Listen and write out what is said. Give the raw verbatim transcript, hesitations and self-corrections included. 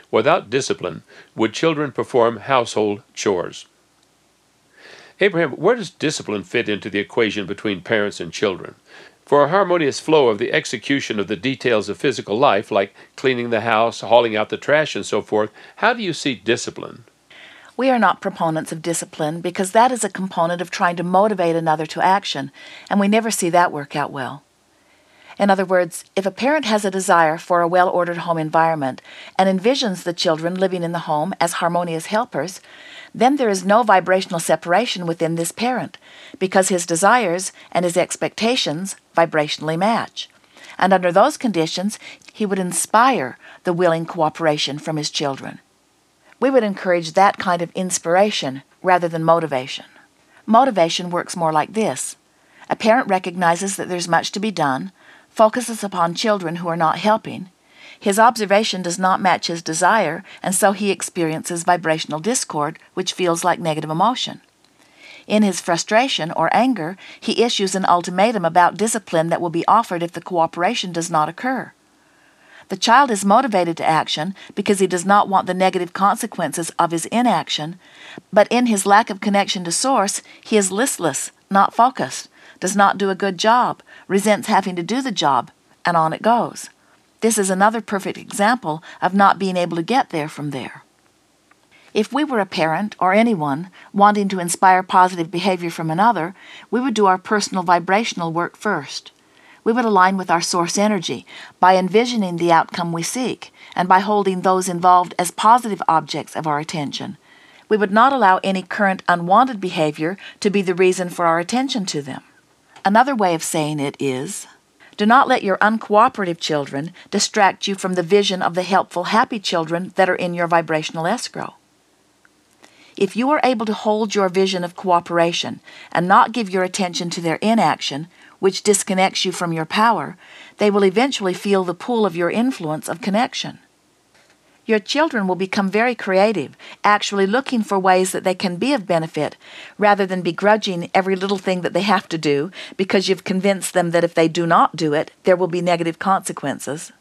Without discipline, would children perform household chores? Abraham, where does discipline fit into the equation between parents and children? For a harmonious flow of the execution of the details of physical life, like cleaning the house, hauling out the trash, and so forth, how do you see discipline? We are not proponents of discipline because that is a component of trying to motivate another to action, and we never see that work out well. In other words, if a parent has a desire for a well-ordered home environment and envisions the children living in the home as harmonious helpers, then there is no vibrational separation within this parent because his desires and his expectations vibrationally match. And under those conditions, he would inspire the willing cooperation from his children. We would encourage that kind of inspiration rather than motivation. Motivation works more like this. A parent recognizes that there's much to be done, focuses upon children who are not helping. His observation does not match his desire, and so he experiences vibrational discord, which feels like negative emotion. In his frustration or anger, he issues an ultimatum about discipline that will be offered if the cooperation does not occur. The child is motivated to action because he does not want the negative consequences of his inaction, but in his lack of connection to source, he is listless, not focused, does not do a good job, resents having to do the job, and on it goes. This is another perfect example of not being able to get there from there. If we were a parent or anyone wanting to inspire positive behavior from another, we would do our personal vibrational work first. We would align with our source energy by envisioning the outcome we seek and by holding those involved as positive objects of our attention. We would not allow any current unwanted behavior to be the reason for our attention to them. Another way of saying it is, do not let your uncooperative children distract you from the vision of the helpful, happy children that are in your vibrational escrow. If you are able to hold your vision of cooperation and not give your attention to their inaction, which disconnects you from your power, they will eventually feel the pull of your influence of connection. Your children will become very creative, actually looking for ways that they can be of benefit, rather than begrudging every little thing that they have to do because you've convinced them that if they do not do it, there will be negative consequences.